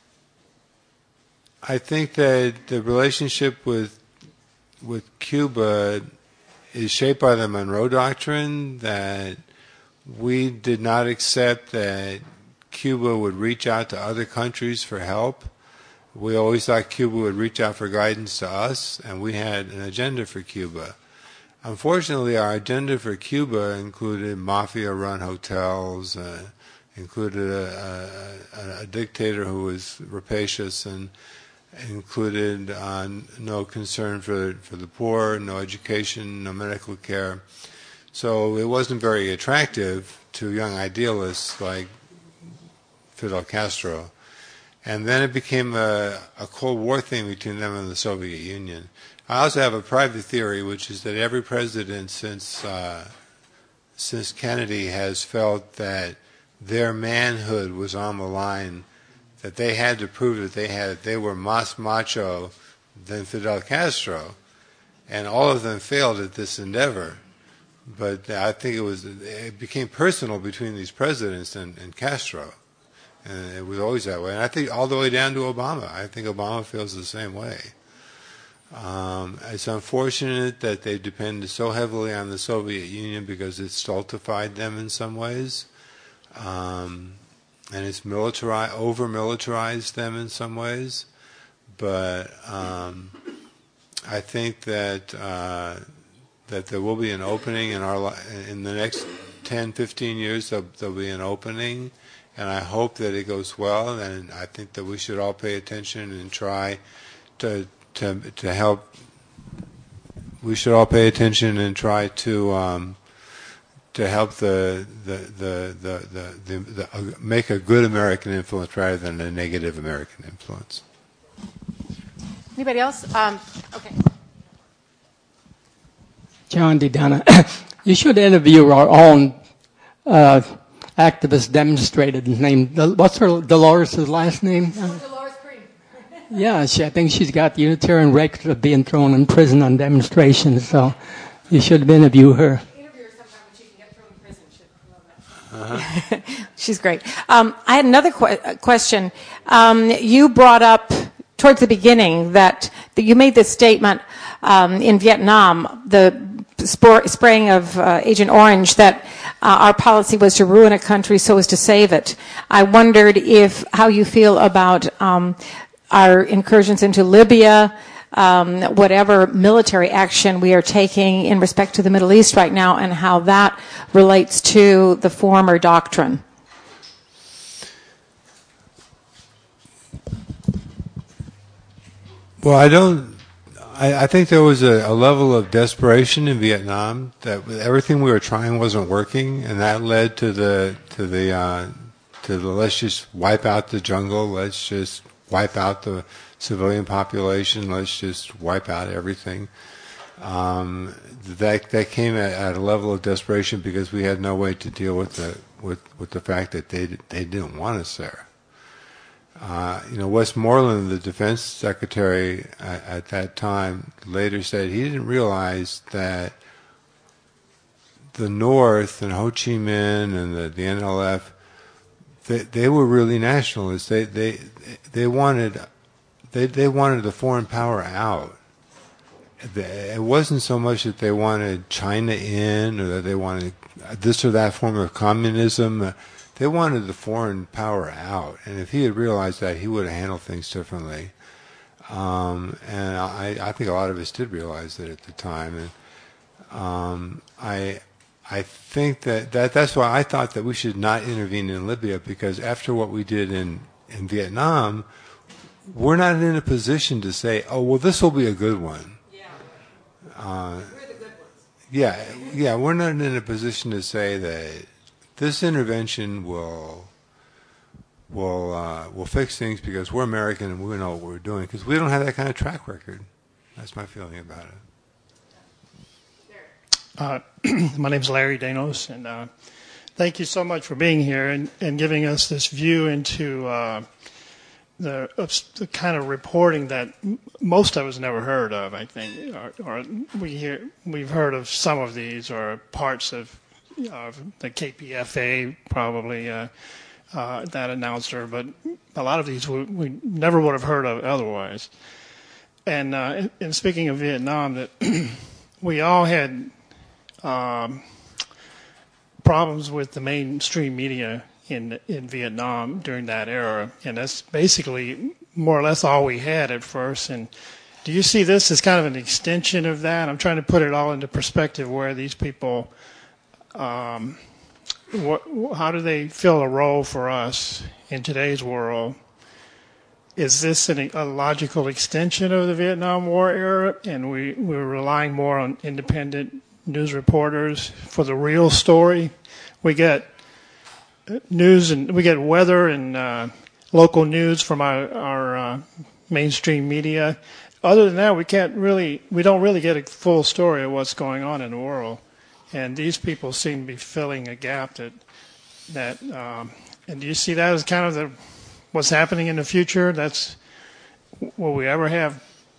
I think that the relationship with with Cuba is shaped by the Monroe Doctrine, that we did not accept that Cuba would reach out to other countries for help. We always thought Cuba would reach out for guidance to us, and we had an agenda for Cuba. Unfortunately, our agenda for Cuba included mafia-run hotels, uh, included a, a, a dictator who was rapacious, and included uh, no concern for for the poor, no education, no medical care. So it wasn't very attractive to young idealists like Fidel Castro. And then it became a, a Cold War thing between them and the Soviet Union. I also have a private theory, which is that every president since uh, since Kennedy has felt that their manhood was on the line, that they had to prove that they had they were más macho than Fidel Castro, and all of them failed at this endeavor. but I think it was it became personal between these presidents and, and Castro, and it was always that way. And I think all the way down to Obama, I think Obama feels the same way. Um, it's unfortunate that they depended so heavily on the Soviet Union because it stultified them in some ways, um, and it's militarized, over-militarized them in some ways. But um, I think that uh, that there will be an opening in our li- in the next ten, fifteen years. There'll, there'll be an opening, and I hope that it goes well. And I think that we should all pay attention and try to. To to help, we should all pay attention and try to um, to help the the the the, the, the, the uh, make a good American influence rather than a negative American influence. Anybody else? Um, okay. John DeDonna, you should interview our own uh, activist demonstrator named, what's her, Dolores' last name? Uh, Yeah, she, I think she's got the Unitarian record of being thrown in prison on demonstrations, so you should interview her. Interview her sometime when she can get thrown in prison. Uh-huh. She's great. Um, I had another que- question. Um, you brought up towards the beginning that, that you made this statement um, in Vietnam, the spor- spraying of uh, Agent Orange, that uh, our policy was to ruin a country so as to save it. I wondered if how you feel about um, our incursions into Libya, um, whatever military action we are taking in respect to the Middle East right now, and how that relates to the former doctrine. Well, I don't. I, I think there was a, a level of desperation in Vietnam that everything we were trying wasn't working, and that led to the to the uh, to the let's just wipe out the jungle, let's just wipe out the civilian population, let's just wipe out everything. Um, that that came at, at a level of desperation because we had no way to deal with the with, with the fact that they they didn't want us there. Uh, you know, Westmoreland, the defense secretary at, at that time, later said he didn't realize that the North and Ho Chi Minh and the, the N L F, they, they were really nationalists. They they they wanted they they wanted the foreign power out. It wasn't so much that they wanted China in or that they wanted this or that form of communism. They wanted the foreign power out, and if he had realized that, he would have handled things differently. Um, and I, I think a lot of us did realize that at the time. And um, I, I think that, that that's why I thought that we should not intervene in Libya, because after what we did in, in Vietnam, we're not in a position to say, "Oh, well, this will be a good one." Yeah. Uh, we're the good ones. Yeah, yeah, we're not in a position to say that this intervention will will uh, will fix things because we're American and we know what we're doing, because we don't have that kind of track record. That's my feeling about it. Uh, my name is Larry Danos, and uh, thank you so much for being here and, and giving us this view into uh, the, uh, the kind of reporting that m- most of us never heard of. I think, or, or we hear we've heard of some of these or parts of. Uh, the K P F A probably uh, uh, that announcer, but a lot of these we, we never would have heard of otherwise. And, uh, and speaking of Vietnam, that we all had um, problems with the mainstream media in in Vietnam during that era, and that's basically more or less all we had at first. And do you see this as kind of an extension of that? I'm trying to put it all into perspective where these people. Um, what, how do they fill a role for us in today's world? Is this an, a logical extension of the Vietnam War era, and we, we're relying more on independent news reporters for the real story? We get news and we get weather and uh, local news from our, our uh, mainstream media. Other than that, we can't really, we don't really get a full story of what's going on in the world. And these people seem to be filling a gap that, that, um, and do you see that as kind of the, what's happening in the future? That's, will we ever have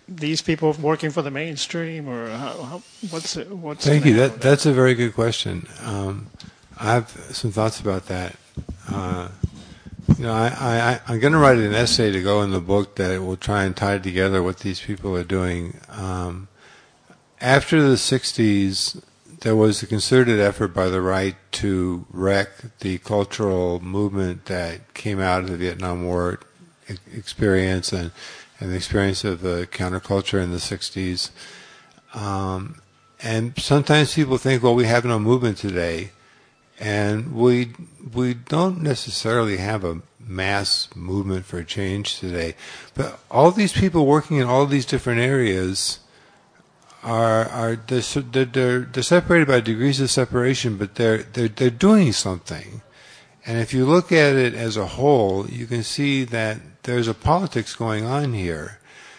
these people working for the mainstream, or how, how, what's it, what's? Thank you. That that's a very good question. Um, I have some thoughts about that. Uh, you know, I, I I'm going to write an essay to go in the book that will try and tie together what these people are doing. Um, after the sixties, there was a concerted effort by the right to wreck the cultural movement that came out of the Vietnam War experience and, and the experience of the counterculture in the sixties. Um, and sometimes people think, well, we have no movement today. And we we don't necessarily have a mass movement for change today. But all these people working in all these different areas are are they're, they're, they're separated by degrees of separation, but they're they're they're doing something. And if you look at it as a whole, you can see that there's a politics going on here.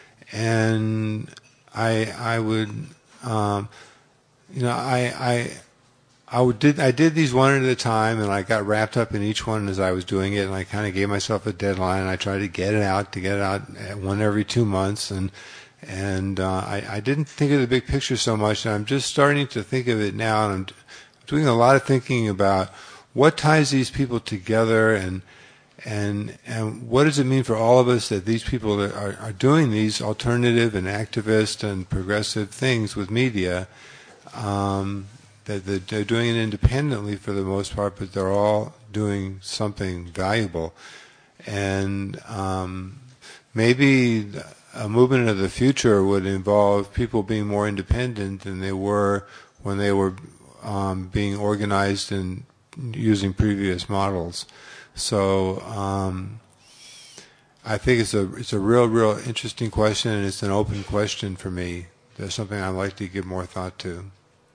And I I would um, you know I I I would did I did these one at a time, and I got wrapped up in each one as I was doing it, and I kind of gave myself a deadline. I tried to get it out to get it out one every two months, and and uh, I I didn't think of the big picture so much. And I'm just starting to think of it now, and I'm doing a lot of thinking about what ties these people together, and and and what does it mean for all of us that these people are, are doing these alternative and activist and progressive things with media, um, that they're doing it independently for the most part, but they're all doing something valuable. And um, maybe a movement of the future would involve people being more independent than they were when they were um, being organized and using previous models. So um, I think it's a it's a real, real interesting question, and it's an open question for me. That's something I'd like to give more thought to.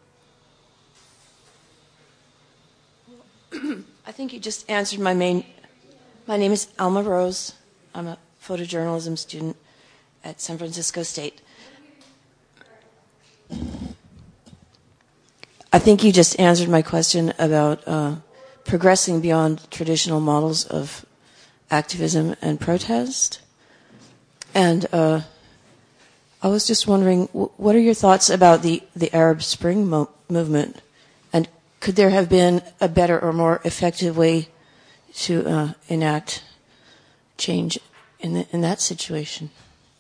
I think you just answered my main. My name is Alma Rose. I'm a photojournalism student at San Francisco State. I think you just answered my question about uh, progressing beyond traditional models of activism and protest. And uh, I was just wondering, w- what are your thoughts about the, the Arab Spring mo- movement? And could there have been a better or more effective way to uh, enact change in the, in that situation?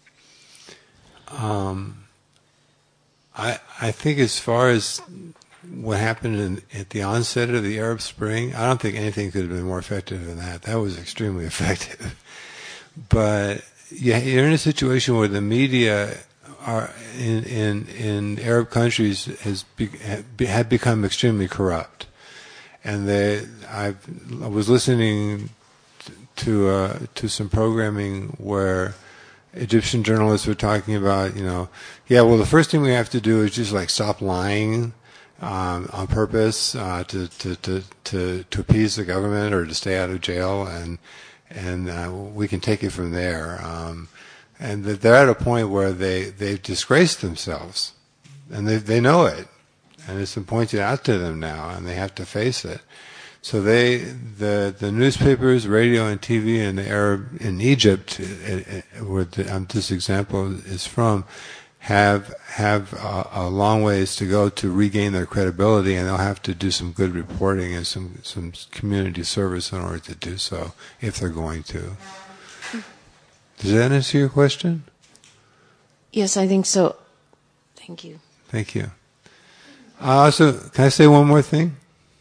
Um, I I think as far as what happened in, at the onset of the Arab Spring, I don't think anything could have been more effective than that. That was extremely effective. But yeah, you're in a situation where the media are in in, in Arab countries has be, had become extremely corrupt, and they I've, I was listening to uh, to some programming where Egyptian journalists were talking about, you know, yeah, well, the first thing we have to do is just like stop lying um, on purpose uh, to, to, to, to, to appease the government or to stay out of jail, and and uh, we can take it from there. Um, and they're at a point where they, they've disgraced themselves, and they they know it, and it's been pointed out to them now, and they have to face it. So they, the the newspapers, radio, and T V in the Arab in Egypt, where the, um, this example is from, have have a, a long ways to go to regain their credibility, and they'll have to do some good reporting and some some community service in order to do so, if they're going to. Does that answer your question? Yes, I think so. Thank you. Thank you. Uh, also, can I say one more thing?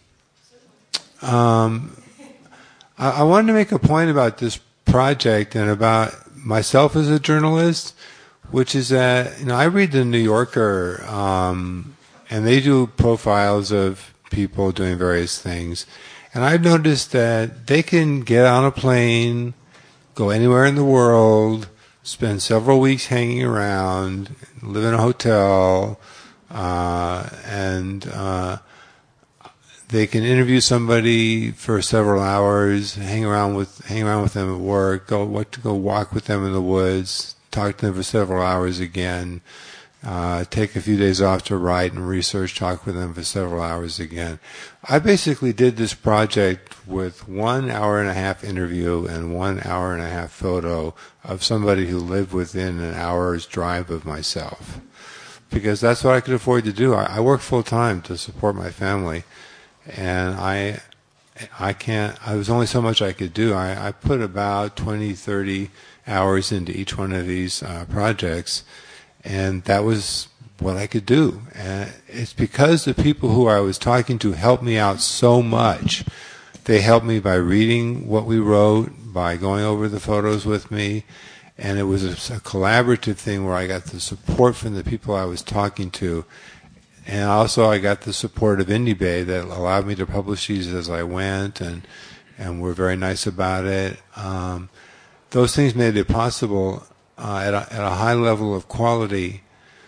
Um, I, I wanted to make a point about this project and about myself as a journalist, which is that, you know, I read the New Yorker, um, and they do profiles of people doing various things, and I've noticed that they can get on a plane, go anywhere in the world, spend several weeks hanging around, live in a hotel, uh, and uh, they can interview somebody for several hours, hang around with hang around with them at work, go what to go walk with them in the woods, talk to them for several hours again, uh, take a few days off to write and research, talk with them for several hours again. I basically did this project with one hour and a half interview and one hour and a half photo of somebody who lived within an hour's drive of myself, because that's what I could afford to do. I, I work full time to support my family, and I I can't, I was only so much I could do. I, I put about twenty, thirty hours into each one of these uh, projects, and that was what I could do. And it's because the people who I was talking to helped me out so much. They helped me by reading what we wrote, by going over the photos with me, and it was a, a collaborative thing where I got the support from the people I was talking to. And also I got the support of IndieBay that allowed me to publish these as I went, and and were very nice about it. Um, those things made it possible uh, at, a, at a high level of quality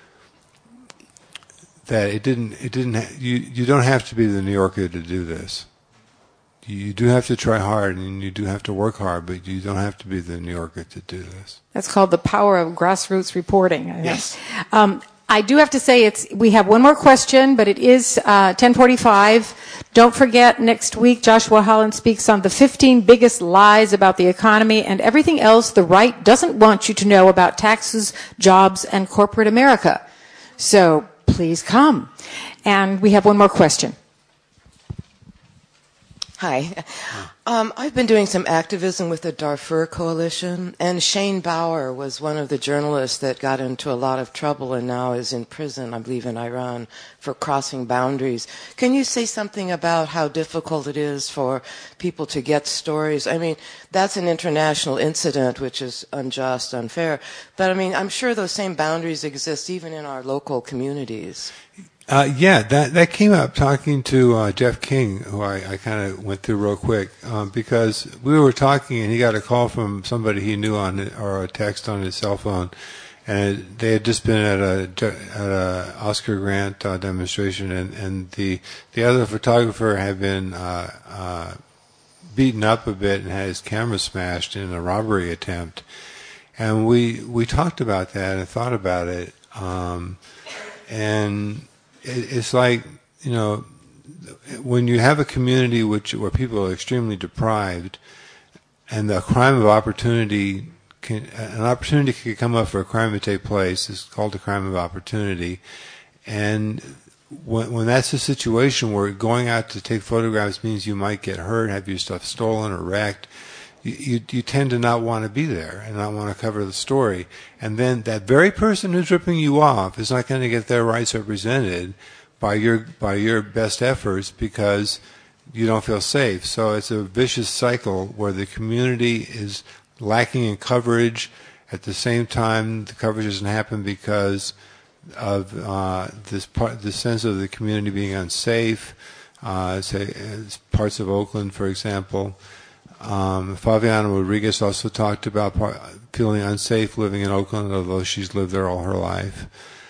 that it didn't, it didn't ha- you, you don't have to be the New Yorker to do this. You do have to try hard, and you do have to work hard, but you don't have to be the New Yorker to do this. That's called the power of grassroots reporting. I think. Yes. Um, I do have to say it's. We have one more question, but it is uh, ten forty-five. Don't forget, next week Joshua Holland speaks on the fifteen biggest lies about the economy and everything else the right doesn't want you to know about taxes, jobs, and corporate America. So please come. And we have one more question. Hi. Um, I've been doing some activism with the Darfur Coalition, and Shane Bauer was one of the journalists that got into a lot of trouble and now is in prison, I believe, in Iran for crossing boundaries. Can you say something about how difficult it is for people to get stories? I mean, that's an international incident, which is unjust, unfair, but I mean, I'm sure those same boundaries exist even in our local communities. Uh, yeah, that that came up talking to uh, Jeff King, who I, I kind of went through real quick, um, because we were talking and he got a call from somebody he knew on it, or a text on his cell phone, and they had just been at a at a Oscar Grant uh, demonstration, and, and the the other photographer had been uh, uh, beaten up a bit and had his camera smashed in a robbery attempt, and we we talked about that and thought about it, um, and. It's like, you know, when you have a community which where people are extremely deprived, and the crime of opportunity, can, an opportunity can come up for a crime to take place. It's called a crime of opportunity, and when, when that's a situation where going out to take photographs means you might get hurt, have your stuff stolen or wrecked, you, you, you tend to not want to be there and not want to cover the story. And then that very person who's ripping you off is not going to get their rights represented by your by your best efforts because you don't feel safe. So it's a vicious cycle where the community is lacking in coverage. At the same time, the coverage doesn't happen because of uh, this part, the sense of the community being unsafe. Uh, say parts of Oakland, for example. Um, Fabiana Rodriguez also talked about par- feeling unsafe living in Oakland, although she's lived there all her life.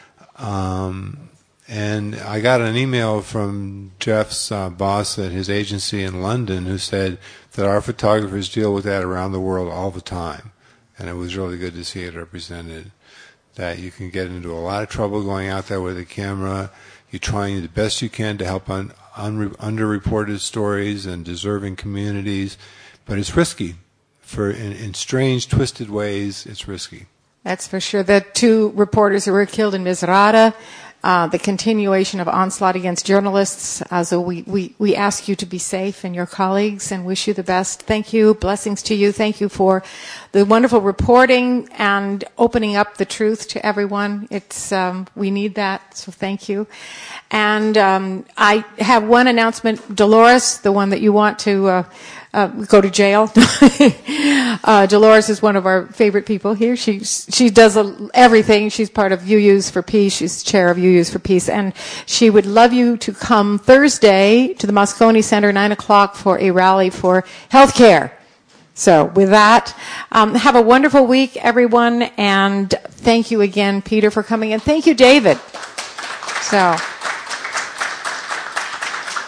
Um, and I got an email from Jeff's uh, boss at his agency in London who said that our photographers deal with that around the world all the time. And it was really good to see it represented, that you can get into a lot of trouble going out there with a camera. You're trying the best you can to help un- un- underreported stories and deserving communities. But it's risky. For in, in strange, twisted ways, it's risky. That's for sure. The two reporters who were killed in Misrata, uh, the continuation of onslaught against journalists. Uh, so we, we, we ask you to be safe and your colleagues and wish you the best. Thank you. Blessings to you. Thank you for the wonderful reporting and opening up the truth to everyone. It's um, we need that, so thank you. And um, I have one announcement. Dolores, the one that you want to uh, uh, go to jail. uh, Dolores is one of our favorite people here. She she does a, everything. She's part of U U's for Peace. She's chair of U U's for Peace, and she would love you to come Thursday to the Moscone Center, nine o'clock, for a rally for healthcare. So with that, um, have a wonderful week, everyone, and thank you again, Peter, for coming, and thank you, David. So.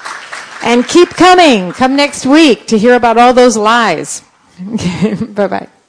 And keep coming. Come next week to hear about all those lies. Bye-bye.